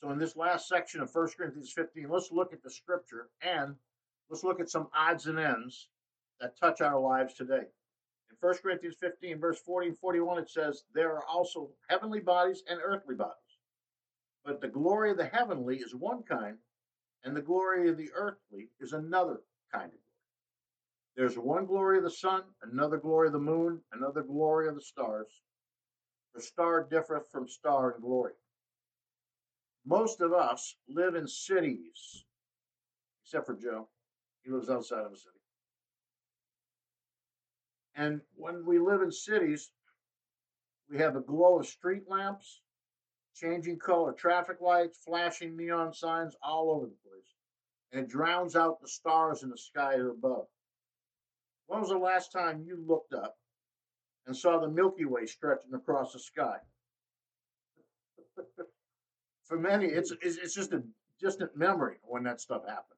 So in this last section of 1 Corinthians 15, let's look at the scripture and let's look at some odds and ends that touch our lives today. In 1 Corinthians 15, verse 40 and 41, it says, there are also heavenly bodies and earthly bodies. But the glory of the heavenly is one kind, and the glory of the earthly is another kind of glory. There's one glory of the sun, another glory of the moon, another glory of the stars. The star differeth from star in glory. Most of us live in cities, except for Joe. He lives outside of a city. And when we live in cities, we have a glow of street lamps, changing color traffic lights, flashing neon signs all over the place. And it drowns out the stars in the sky above. When was the last time you looked up and saw the Milky Way stretching across the sky? For many, it's just a distant memory when that stuff happened.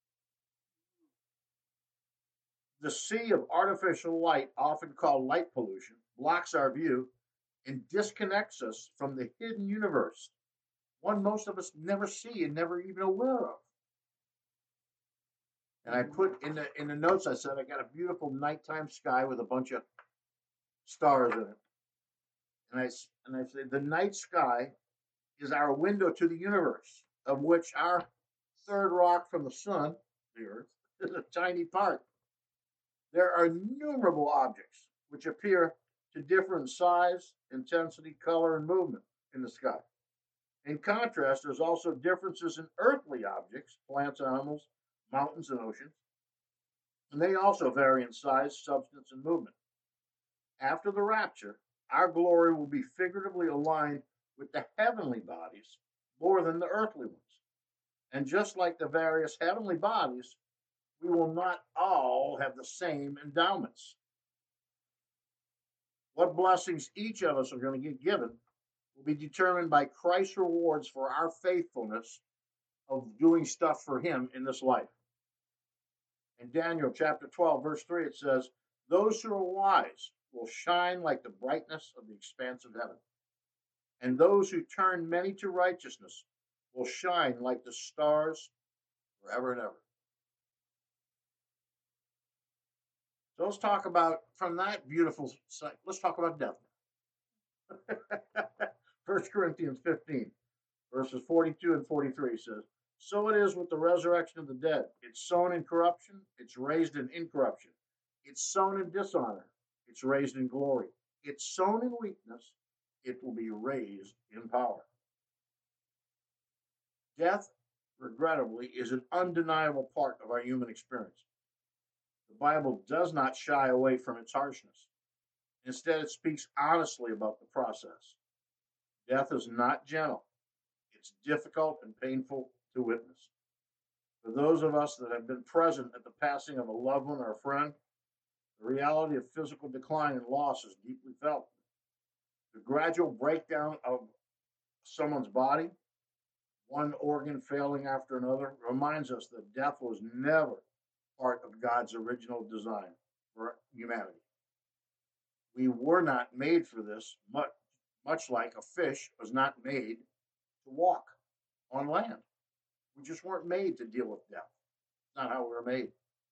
The sea of artificial light, often called light pollution, blocks our view and disconnects us from the hidden universe, one most of us never see and never even aware of. And I put in the notes, I said I got a beautiful nighttime sky with a bunch of stars in it. And I said the night sky is our window to the universe, of which our third rock from the sun, the Earth, is a tiny part. There are innumerable objects which appear to differ in size, intensity, color, and movement in the sky. In contrast, there's also differences in earthly objects, plants, animals, mountains, and oceans, and they also vary in size, substance, and movement. After the rapture, our glory will be figuratively aligned with the heavenly bodies more than the earthly ones. And just like the various heavenly bodies, we will not all have the same endowments. What blessings each of us are going to get given will be determined by Christ's rewards for our faithfulness of doing stuff for him in this life. In Daniel chapter 12, verse 3, it says, those who are wise will shine like the brightness of the expanse of heaven, and those who turn many to righteousness will shine like the stars forever and ever. So let's talk about, from that beautiful sight, let's talk about death. 1 Corinthians 15, verses 42 and 43 says, so it is with the resurrection of the dead. It's sown in corruption, it's raised in incorruption. It's sown in dishonor, it's raised in glory. It's sown in weakness, it will be raised in power. Death, regrettably, is an undeniable part of our human experience. The Bible does not shy away from its harshness. Instead, it speaks honestly about the process. Death is not gentle, it's difficult and painful to witness. For those of us that have been present at the passing of a loved one or a friend, the reality of physical decline and loss is deeply felt. The gradual breakdown of someone's body, one organ failing after another, reminds us that death was never part of God's original design for humanity. We were not made for this, much like a fish was not made to walk on land. We just weren't made to deal with death. It's not how we were made.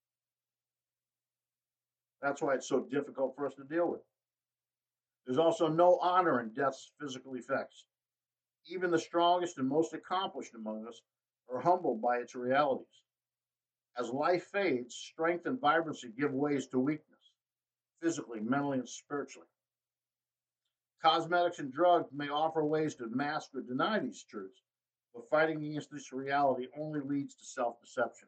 That's why it's so difficult for us to deal with. There's also no honor in death's physical effects. Even the strongest and most accomplished among us are humbled by its realities. As life fades, strength and vibrancy give ways to weakness, physically, mentally, and spiritually. Cosmetics and drugs may offer ways to mask or deny these truths, but fighting against this reality only leads to self deception.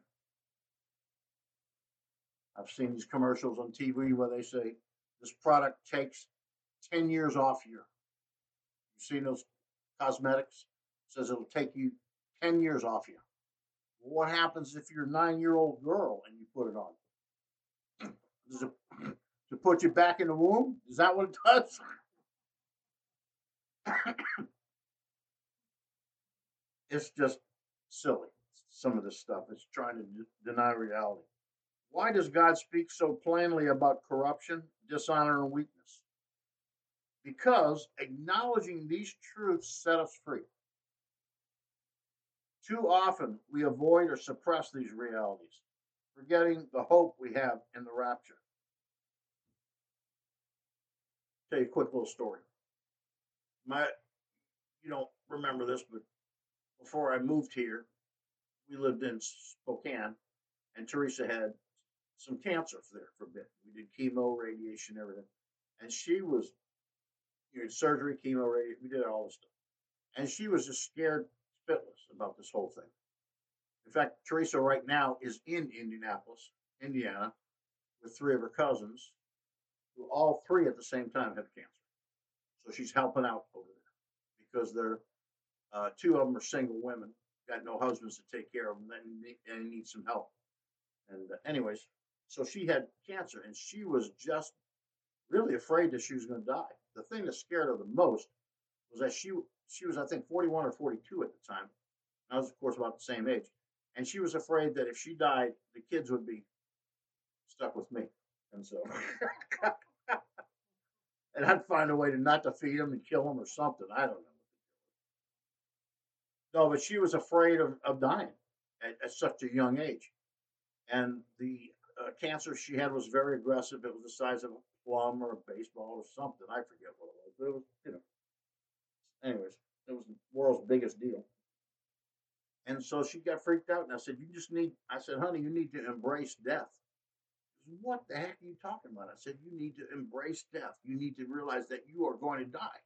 I've seen these commercials on TV where they say this product takes 10 years off you. You've seen those cosmetics? It says it'll take you 10 years off you. Well, what happens if you're a 9-year-old girl and you put it on? Does it to put you back in the womb? Is that what it does? It's just silly. Some of this stuff. It's trying to deny reality. Why does God speak so plainly about corruption, dishonor, and weakness? Because acknowledging these truths set us free. Too often we avoid or suppress these realities, forgetting the hope we have in the rapture. Tell you a quick little story. My, you don't remember this, but before I moved here, we lived in Spokane, and Teresa had some cancer there for a bit. We did chemo, radiation, everything, and she was, surgery, chemo, radiation. We did all this stuff, and she was just scared spitless about this whole thing. In fact, Teresa right now is in Indianapolis, Indiana, with three of her cousins, who all three at the same time have cancer. So she's helping out over there because they're two of them are single women, got no husbands to take care of them, and need some help. And anyways, so she had cancer, and she was just really afraid that she was going to die. The thing that scared her the most was that she was, I think, 41 or 42 at the time. I was, of course, about the same age, and she was afraid that if she died, the kids would be stuck with me, and so and I'd find a way to not to feed them and kill them or something. I don't know. No, but she was afraid of dying at such a young age, and the cancer she had was very aggressive. It was the size of a plum or a baseball or something. I forget what it was, but it was, anyways, it was the world's biggest deal. And so she got freaked out, and I said, "You just need." I said, "Honey, you need to embrace death." She said, "What the heck are you talking about?" I said, "You need to embrace death. You need to realize that you are going to die.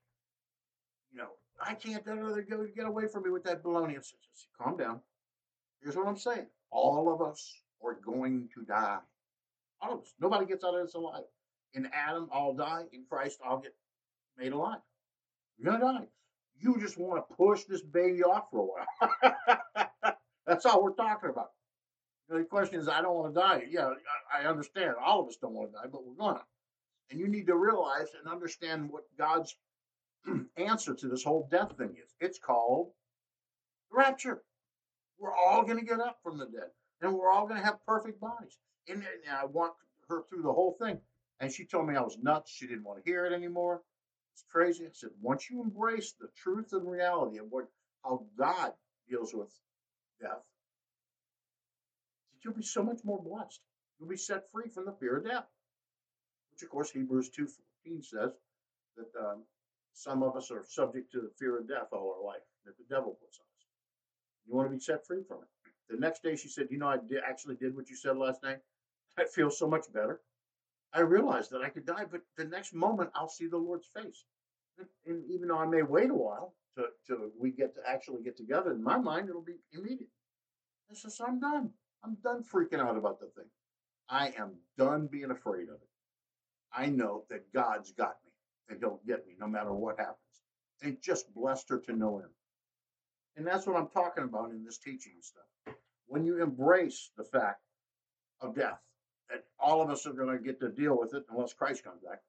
I can't let her go get away from me with that baloney." I said, "Just calm down. Here's what I'm saying. All of us are going to die. All of us. Nobody gets out of this alive. In Adam, I'll die. In Christ, I'll get made alive. You're gonna die. You just want to push this baby off for a while." That's all we're talking about. The question is, I don't want to die. Yeah, I understand. All of us don't want to die, but we're gonna. And you need to realize and understand what God's answer to this whole death thing is. It's called the rapture. We're all going to get up from the dead, and we're all going to have perfect bodies. And I walked her through the whole thing, and she told me I was nuts. She didn't want to hear it anymore. It's crazy. I said, once you embrace the truth and reality of how God deals with death, you'll be so much more blessed. You'll be set free from the fear of death, which, of course, Hebrews 2:14 says that some of us are subject to the fear of death all our life that the devil puts on us. You want to be set free from it. The next day she said, actually did what you said last night. I feel so much better. I realized that I could die, but the next moment I'll see the Lord's face. And even though I may wait a while to we get to actually get together, in my mind it'll be immediate. I said, so I'm done. I'm done freaking out about the thing. I am done being afraid of it. I know that God's got me and he'll get me no matter what happens. And it just blessed her to know him. And that's what I'm talking about in this teaching stuff. When you embrace the fact of death, that all of us are going to get to deal with it unless Christ comes back,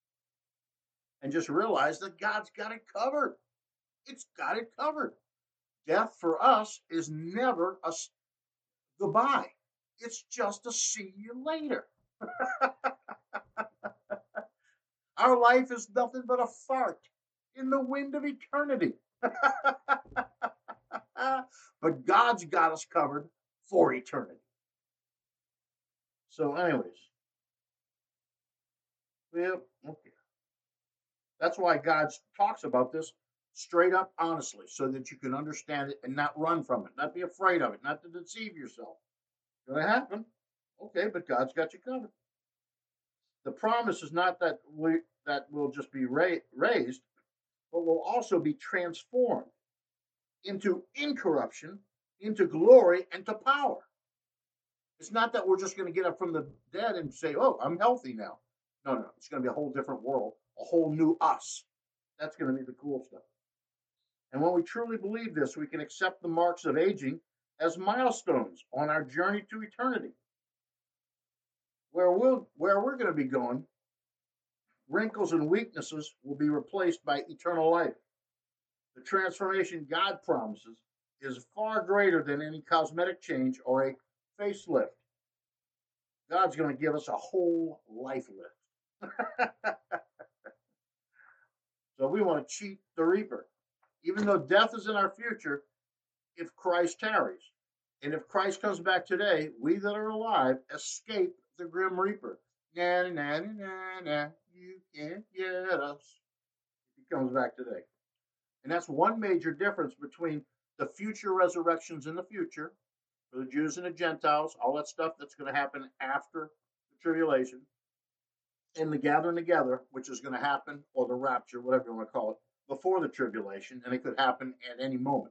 and just realize that God's got it covered. It's got it covered. Death for us is never a goodbye. It's just a see you later. Our life is nothing but a fart in the wind of eternity. But God's got us covered for eternity. So, anyways, well, okay. That's why God talks about this straight up, honestly, so that you can understand it and not run from it, not be afraid of it, not to deceive yourself. It's going to happen, okay, but God's got you covered. The promise is not that we'll just be raised, but will also be transformed into incorruption, into glory, and to power. It's not that we're just going to get up from the dead and say, "Oh, I'm healthy now." No, no, it's going to be a whole different world, a whole new us. That's going to be the cool stuff. And when we truly believe this, we can accept the marks of aging as milestones on our journey to eternity. Where we're going to be going, wrinkles and weaknesses will be replaced by eternal life. The transformation God promises is far greater than any cosmetic change or a facelift. God's going to give us a whole life lift. So we want to cheat the reaper. Even though death is in our future, if Christ tarries. And if Christ comes back today, we that are alive escape the grim reaper. Na na na na na. You can't get us. If he comes back today. And that's one major difference between the future resurrections in the future for the Jews and the Gentiles, all that stuff that's going to happen after the tribulation, and the gathering together, which is going to happen, or the rapture, whatever you want to call it, before the tribulation, and it could happen at any moment.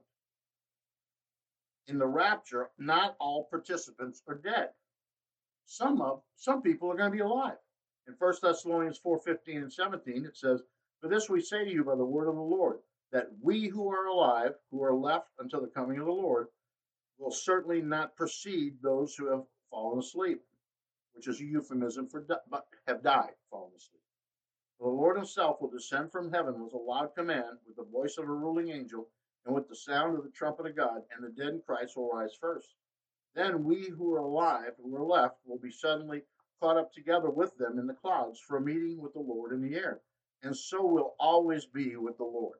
In the rapture, not all participants are dead. Some people are going to be alive. In 1 Thessalonians 4:15 and 17, it says, "For this we say to you by the word of the Lord, that we who are alive, who are left until the coming of the Lord, will certainly not precede those who have fallen asleep," which is a euphemism for have died, fallen asleep. "For the Lord himself will descend from heaven with a loud command, with the voice of a ruling angel, and with the sound of the trumpet of God, and the dead in Christ will rise first. Then we who are alive, who are left, will be suddenly caught up together with them in the clouds for a meeting with the Lord in the air. And so will always be with the Lord."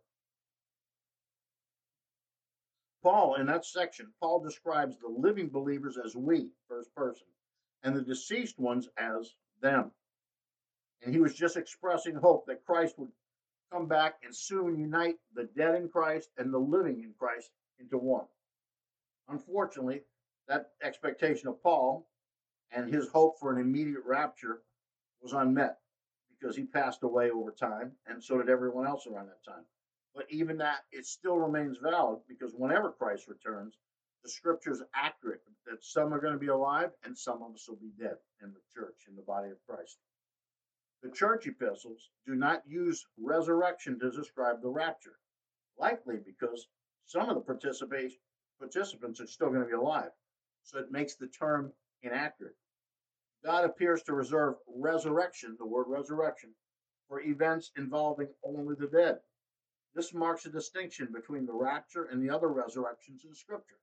Paul, in that section, Paul describes the living believers as we, first person, and the deceased ones as them. And he was just expressing hope that Christ would come back and soon unite the dead in Christ and the living in Christ into one. Unfortunately, that expectation of Paul and his hope for an immediate rapture was unmet because he passed away over time, and so did everyone else around that time. But even that, it still remains valid because whenever Christ returns, the scripture is accurate that some are going to be alive and some of us will be dead in the church, in the body of Christ. The church epistles do not use resurrection to describe the rapture, likely because some of the participants are still going to be alive. So it makes the term inaccurate. God appears to reserve resurrection, the word resurrection, for events involving only the dead. This marks a distinction between the rapture and the other resurrections in Scripture.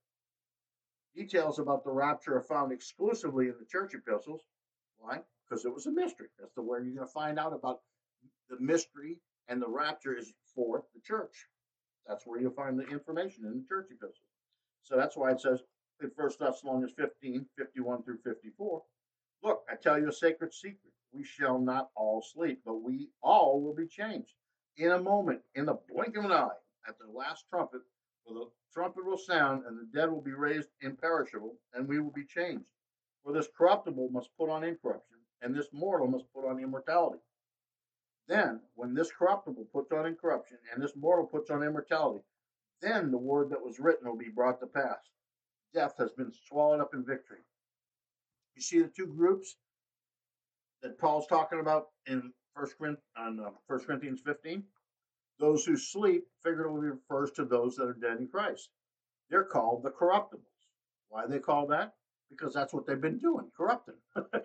Details about the rapture are found exclusively in the church epistles. Why? Because it was a mystery. That's the way you're going to find out about the mystery, and the rapture is for the church. That's where you'll find the information in the church epistles. So that's why it says in 1 Thessalonians 15:51 through 54, "Look, I tell you a sacred secret. We shall not all sleep, but we all will be changed. In a moment, in the blink of an eye, at the last trumpet, for the trumpet will sound, and the dead will be raised imperishable, and we will be changed. For this corruptible must put on incorruption, and this mortal must put on immortality. Then, when this corruptible puts on incorruption, and this mortal puts on immortality, then the word that was written will be brought to pass. Death has been swallowed up in victory." You see the two groups that Paul's talking about in First Corinthians 15? Those who sleep figuratively refers to those that are dead in Christ. They're called the corruptibles. Why are they called that? Because that's what they've been doing, corrupting.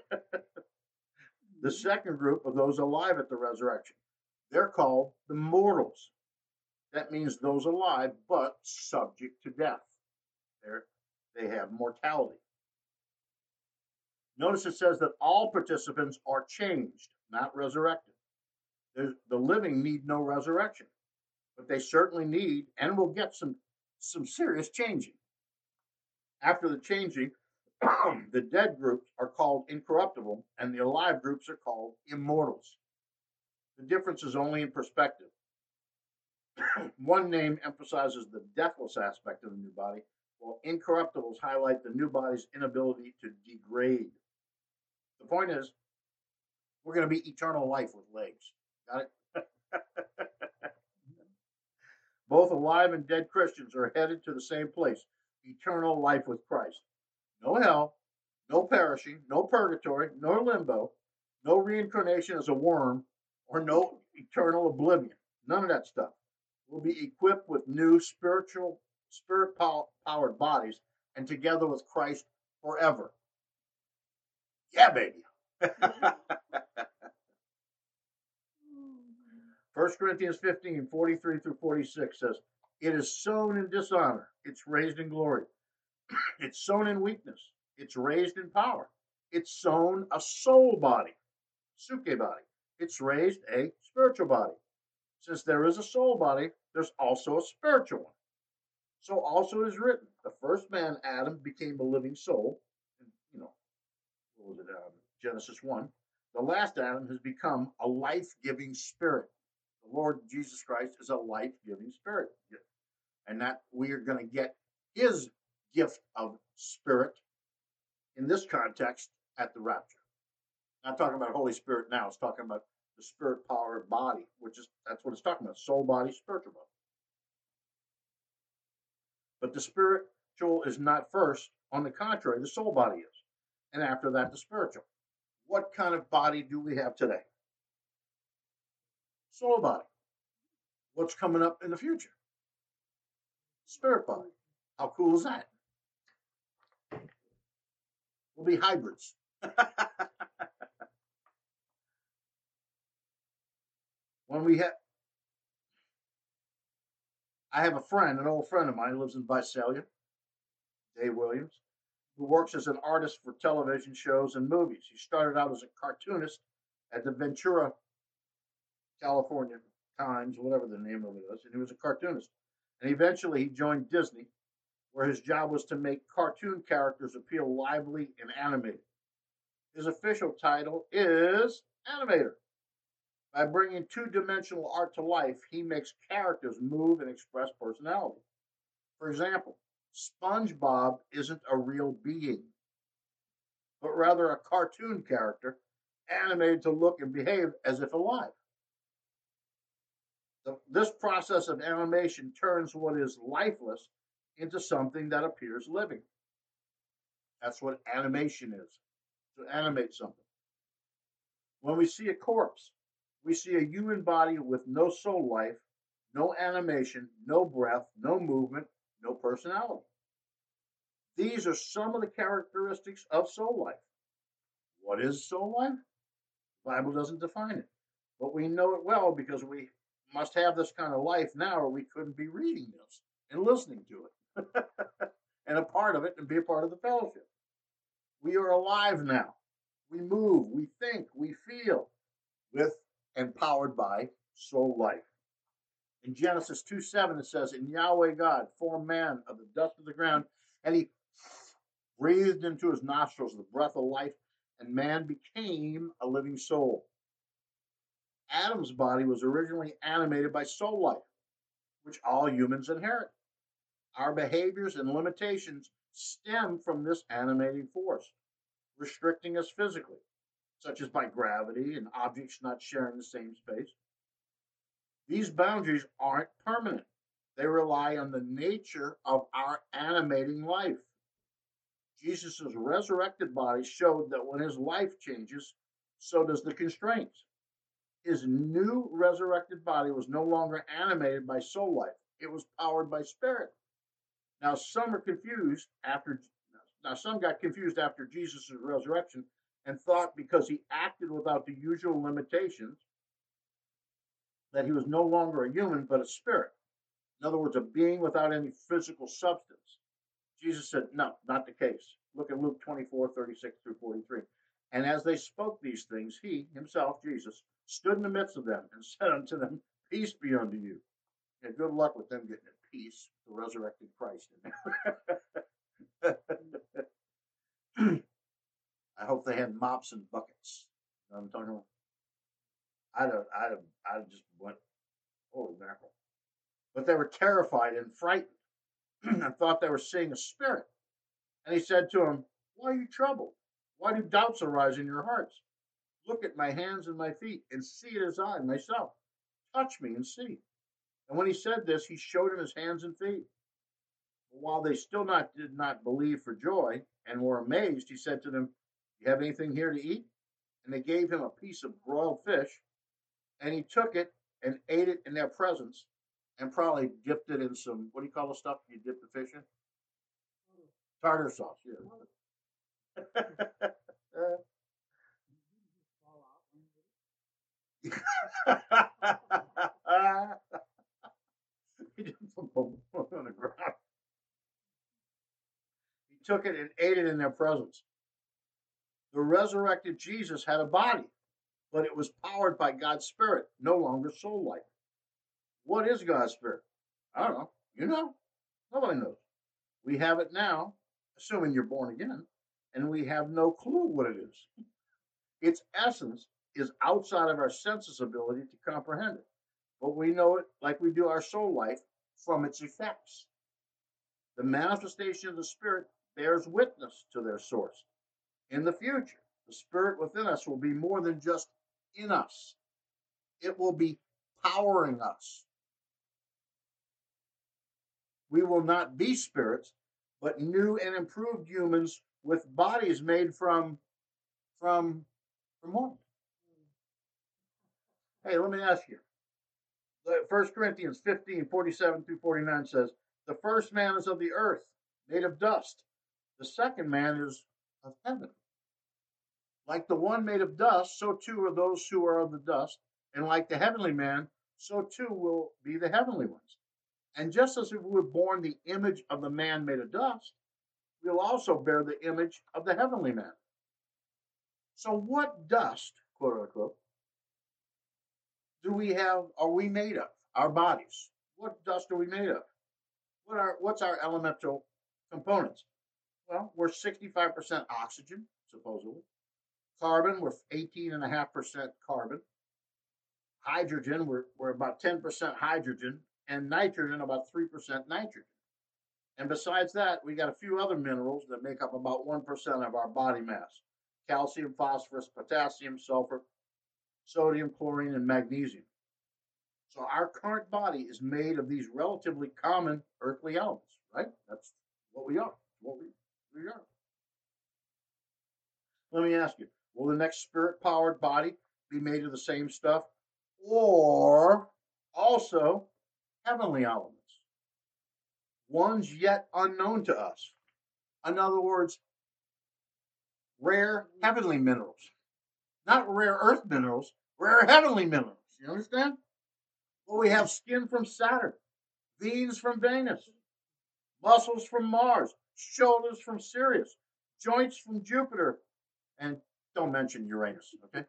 The second group of those alive at the resurrection, they're called the mortals. That means those alive but subject to death. They have mortality. Notice it says that all participants are changed, not resurrected. The living need no resurrection, but they certainly need and will get some serious changing. After the changing, the dead groups are called incorruptible, and the alive groups are called immortals. The difference is only in perspective. One name emphasizes the deathless aspect of the new body, while incorruptibles highlight the new body's inability to degrade. The point is, we're going to be eternal life with legs. Got it? Both alive and dead Christians are headed to the same place, eternal life with Christ. No hell, no perishing, no purgatory, no limbo, no reincarnation as a worm, or no eternal oblivion. None of that stuff. We'll be equipped with new spirit powered bodies, and together with Christ forever. Yeah, baby. 1 Corinthians 15:43 through 46 says, "It is sown in dishonor, it's raised in glory. It's sown in weakness, it's raised in power. It's sown a soul body, suke body. It's raised a spiritual body. Since there is a soul body, there's also a spiritual one. So also it is written, the first man, Adam, became a living soul. And, what was it? Genesis 1. The last Adam has become a life giving spirit. The Lord Jesus Christ is a life giving spirit. And that we are going to get his gift of spirit in this context at the rapture. Not talking about Holy Spirit now, it's talking about the spirit powered body, which is that's what it's talking about soul, body, spiritual body. But the spiritual is not first. On the contrary, the soul body is. And after that, the spiritual. What kind of body do we have today? Soul body. What's coming up in the future? Spirit body. How cool is that? We'll be hybrids. When we have, I have a friend, an old friend of mine who lives in Visalia, Dave Williams, who works as an artist for television shows and movies. He started out as a cartoonist at the Ventura, California Times, whatever the name of it is, and he was a cartoonist. And eventually he joined Disney, where his job was to make cartoon characters appeal lively and animated. His official title is animator. By bringing two-dimensional art to life, he makes characters move and express personality. For example, SpongeBob isn't a real being, but rather a cartoon character animated to look and behave as if alive. This process of animation turns what is lifeless into something that appears living. That's what animation is, to animate something. When we see a corpse, we see a human body with no soul life, no animation, no breath, no movement, no personality. These are some of the characteristics of soul life. What is soul life? The Bible doesn't define it, but we know it well because we must have this kind of life now, or we couldn't be reading this and listening to it and a part of it and be a part of the fellowship. We are alive now. We move, we think, we feel with and powered by soul life. In Genesis 2:7, it says, "And Yahweh God formed man of the dust of the ground, and he breathed into his nostrils the breath of life, and man became a living soul." Adam's body was originally animated by soul life, which all humans inherit. Our behaviors and limitations stem from this animating force, restricting us physically, such as by gravity and objects not sharing the same space. These boundaries aren't permanent. They rely on the nature of our animating life. Jesus' resurrected body showed that when his life changes, so does the constraints. His new resurrected body was no longer animated by soul life. It was powered by spirit. Now some are confused after now some got confused after Jesus' resurrection and thought because he acted without the usual limitations that he was no longer a human but a spirit. In other words, a being without any physical substance. Jesus said, no, not the case. Look at Luke 24:36 through 43. And as they spoke these things, he, himself, Jesus, stood in the midst of them and said unto them, peace be unto you. Yeah, good luck with them getting at peace, the resurrected Christ in there. I hope they had mops and buckets. You know what I'm talking about? I'd just went, holy mackerel. But they were terrified and frightened and thought they were seeing a spirit. And he said to him, why are you troubled? Why do doubts arise in your hearts? Look at my hands and my feet and see it as I myself. Touch me and see. And when he said this, he showed him his hands and feet. But while they still did not believe for joy and were amazed, he said to them, you have anything here to eat? And they gave him a piece of broiled fish, and he took it and ate it in their presence, and probably dipped it in some, what do you call the stuff you dip the fish in? Tartar sauce, yeah. He didn't put on the ground. He took it and ate it in their presence. The resurrected Jesus had a body, but it was powered by God's Spirit, no longer soul life. What is God's Spirit? I don't know. You know? Nobody knows. We have it now, assuming you're born again, and we have no clue what it is. Its essence is outside of our senses' ability to comprehend it, but we know it like we do our soul life from its effects. The manifestation of the Spirit bears witness to their source. In the future, the Spirit within us will be more than just in us, it will be powering us. We will not be spirits, but new and improved humans with bodies made from what? Hey, let me ask you. 1 Corinthians 15:47 through 49 says, the first man is of the earth, made of dust. The second man is of heaven. Like the one made of dust, so too are those who are of the dust. And like the heavenly man, so too will be the heavenly ones. And just as if we were born the image of the man made of dust, we'll also bear the image of the heavenly man. So what dust, quote unquote, do we have, are we made of? Our bodies. What dust are we made of? What's our elemental components? Well, we're 65% oxygen, supposedly. Carbon, we're 18.5% carbon. Hydrogen, we're about 10% hydrogen. And nitrogen, about 3% nitrogen. And besides that, we got a few other minerals that make up about 1% of our body mass: calcium, phosphorus, potassium, sulfur, sodium, chlorine, and magnesium. So our current body is made of these relatively common earthly elements, right? That's what we are. We are. Let me ask you, will the next spirit powered body be made of the same stuff or also heavenly elements, ones yet unknown to us? In other words, rare heavenly minerals, not rare earth minerals, rare heavenly minerals. You understand? Well, we have skin from Saturn, veins from Venus, muscles from Mars, shoulders from Sirius, joints from Jupiter, and don't mention Uranus, okay?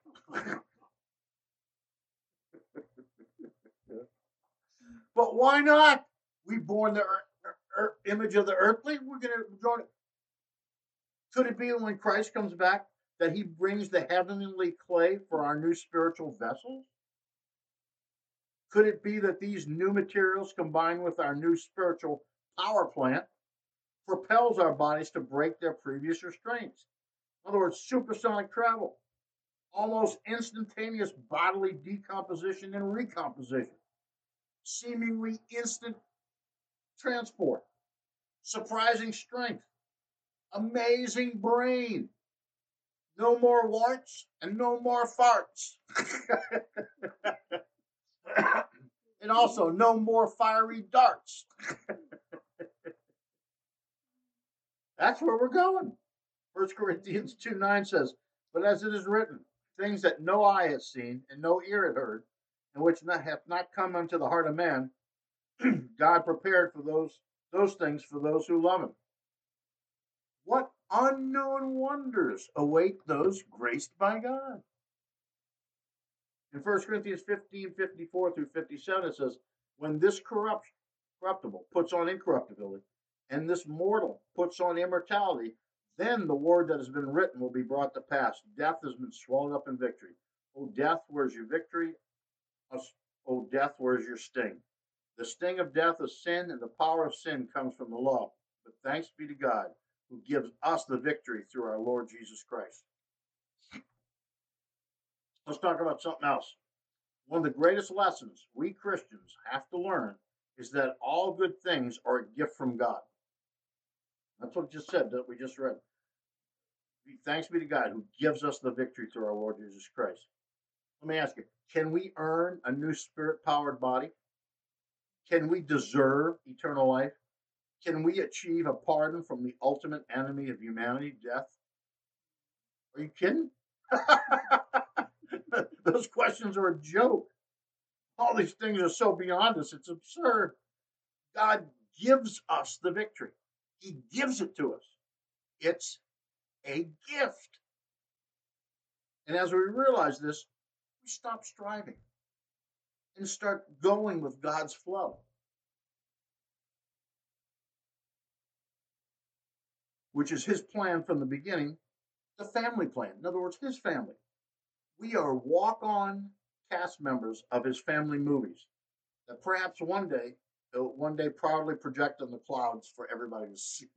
But why not? We born the image of the earthly. We're going to join it. Could it be when Christ comes back that he brings the heavenly clay for our new spiritual vessels? Could it be that these new materials combined with our new spiritual power plant propels our bodies to break their previous restraints? In other words, supersonic travel, almost instantaneous bodily decomposition and recomposition, seemingly instant transport, surprising strength, amazing brain, no more warts and no more farts. And also no more fiery darts. That's where we're going. 1 Corinthians 2:9 says, but as it is written, things that no eye has seen and no ear had heard, and which have not come unto the heart of man, God prepared for those things for those who love him. What unknown wonders await those graced by God? In 1 Corinthians 15:54 through 57, it says, when this corruptible puts on incorruptibility, and this mortal puts on immortality, then the word that has been written will be brought to pass. Death has been swallowed up in victory. O death, where's your victory? O death, where's your sting? The sting of death is sin, and the power of sin comes from the law. But thanks be to God, who gives us the victory through our Lord Jesus Christ. Let's talk about something else. One of the greatest lessons we Christians have to learn is that all good things are a gift from God. That's what it just said, that we just read. Thanks be to God who gives us the victory through our Lord Jesus Christ. Let me ask you, can we earn a new spirit powered body? Can we deserve eternal life? Can we achieve a pardon from the ultimate enemy of humanity, death? Are you kidding? Those questions are a joke. All these things are so beyond us, it's absurd. God gives us the victory, he gives it to us. It's a gift. And as we realize this, we stop striving and start going with God's flow. which is his plan from the beginning, the family plan. In other words, his family. We are walk on cast members of his family movies that perhaps one day proudly project on the clouds for everybody to see.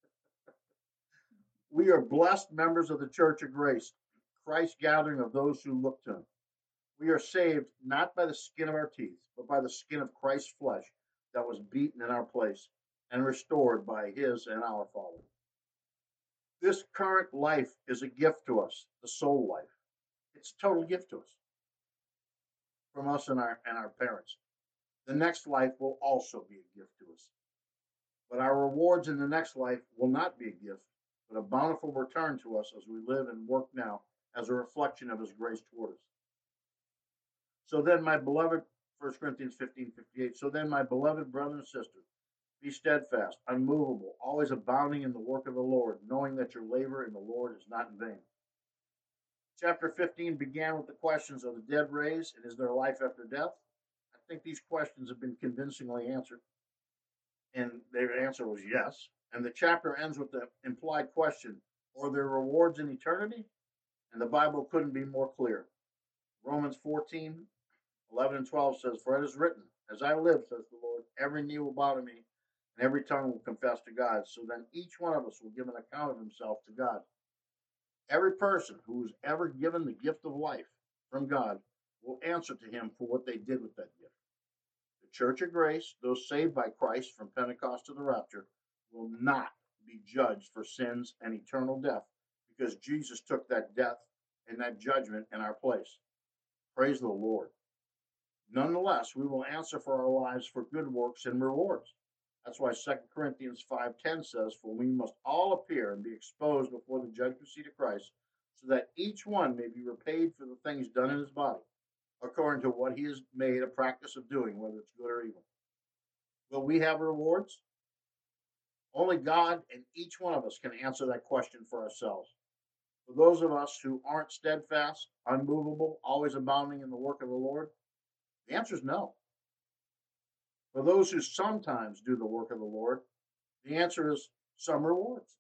We are blessed members of the Church of Grace, Christ's gathering of those who look to him. We are saved not by the skin of our teeth, but by the skin of Christ's flesh that was beaten in our place and restored by his and our Father. This current life is a gift to us, the soul life. It's a total gift to us from us and our parents. The next life will also be a gift to us. But our rewards in the next life will not be a gift, but a bountiful return to us as we live and work now as a reflection of his grace toward us. So then, my beloved, 1 Corinthians 15:58. So then, my beloved brothers and sisters, be steadfast, unmovable, always abounding in the work of the Lord, knowing that your labor in the Lord is not in vain. Chapter 15 began with the questions: Are the dead raised, and is there life after death? I think these questions have been convincingly answered, and their answer was yes. And the chapter ends with the implied question: Are there rewards in eternity? And the Bible couldn't be more clear. Romans 14:11 and 12 says, For it is written, As I live, says the Lord, every knee will bow to me, and every tongue will confess to God. So then each one of us will give an account of himself to God. Every person who has ever given the gift of life from God will answer to him for what they did with that gift. The Church of Grace, those saved by Christ from Pentecost to the rapture, will not be judged for sins and eternal death because Jesus took that death and that judgment in our place. Praise the Lord. Nonetheless, we will answer for our lives for good works and rewards. That's why 2 Corinthians 5:10 says, For we must all appear and be exposed before the judgment seat of Christ, so that each one may be repaid for the things done in his body, according to what he has made a practice of doing, whether it's good or evil. Will we have rewards? Only God and each one of us can answer that question for ourselves. For those of us who aren't steadfast, unmovable, always abounding in the work of the Lord, the answer is no. For those who sometimes do the work of the Lord, the answer is some rewards.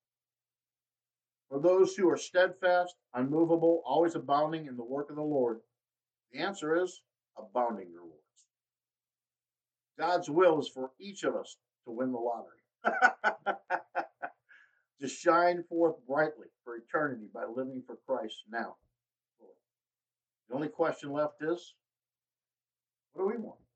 For those who are steadfast, unmovable, always abounding in the work of the Lord, the answer is abounding rewards. God's will is for each of us to win the lottery, to shine forth brightly for eternity by living for Christ now. The only question left is, what do we want?